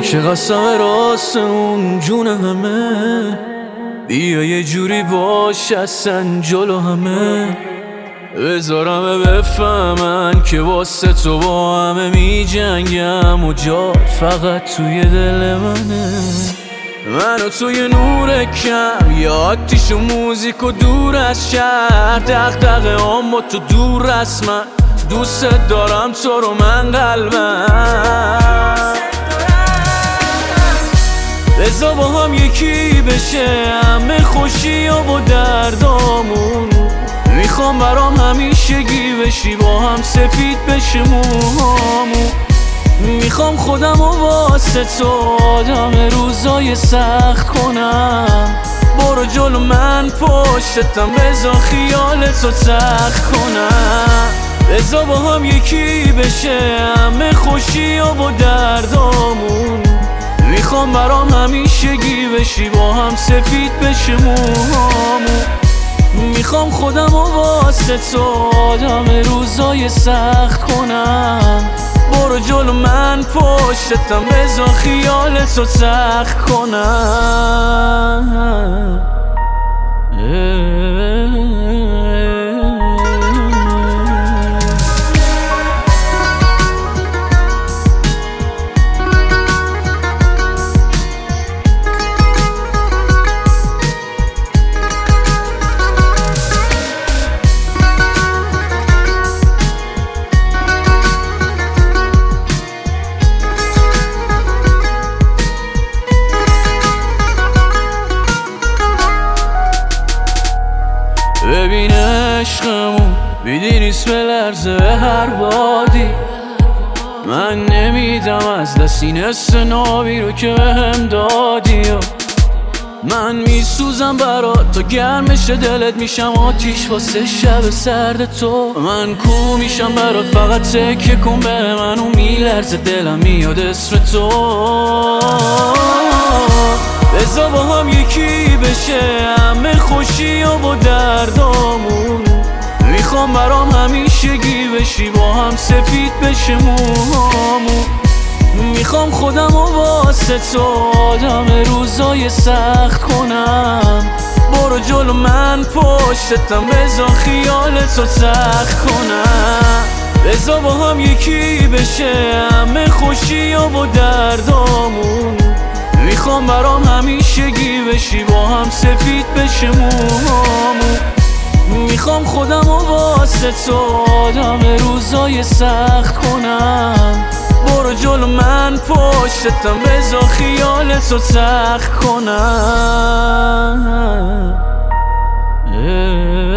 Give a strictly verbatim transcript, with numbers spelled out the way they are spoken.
که قسم راست اون جون همه، بیا یه جوری باش اصلا جلو همه، بذارم بفهمن که واسه تو با همه می جنگم و جا فقط توی دل منه. من و توی نور کم، یه آتیش و موزیک و دور از شهر، دغدغه هم با تو دور از من، دوست دارم تو رو من قلبم. بذار با هم یکی بشه همه خوشی و دردامون، میخوام برام همیشگی بشی با هم سفید بشه موهامون، میخوام خودم و واسه تو آدم روزای سخت کنم، برو جلو من پشتم بذار خیال تو تخت کنم. بذار با هم یکی بشه همه خوشی و دردامون، میخوام برام همیشگی بشی با هم سفید بشه موهامون، میخوام خودم و واسه تو آدم روزای سخت کنم، برو جلو من پشتم بذار خیال تو تخت کنم. ببین عشقمون بیدی نیست به لرزه به هر بادی، من نمیدم از دست این حس نابی رو که بهم دادی، من میسوزم برات تا گرمش دلت میشم آتیش واسه شب سرد تو، من کو میشم برات فقط تکیه کن به من و میلرزه دلم میاد اسم تو. بذار با هم یکی بشه همه خوشی و دردامون، میخوام برام همیشگی بشی با هم سفید بشه موهامون، میخوام خودم و واسه تو آدم روزای سخت کنم، برو جلو من پشتم بذار خیال تو تخت کنم. بذار با هم یکی بشه همه خوشی و دردامون، میخوام برام همیشگی بشی با هم سفید بشه موهامون، میخوام خودم و واسه تو آدم روزای سخت کنم، برو جلو من پشتم بذار خیال تو تخت کنم.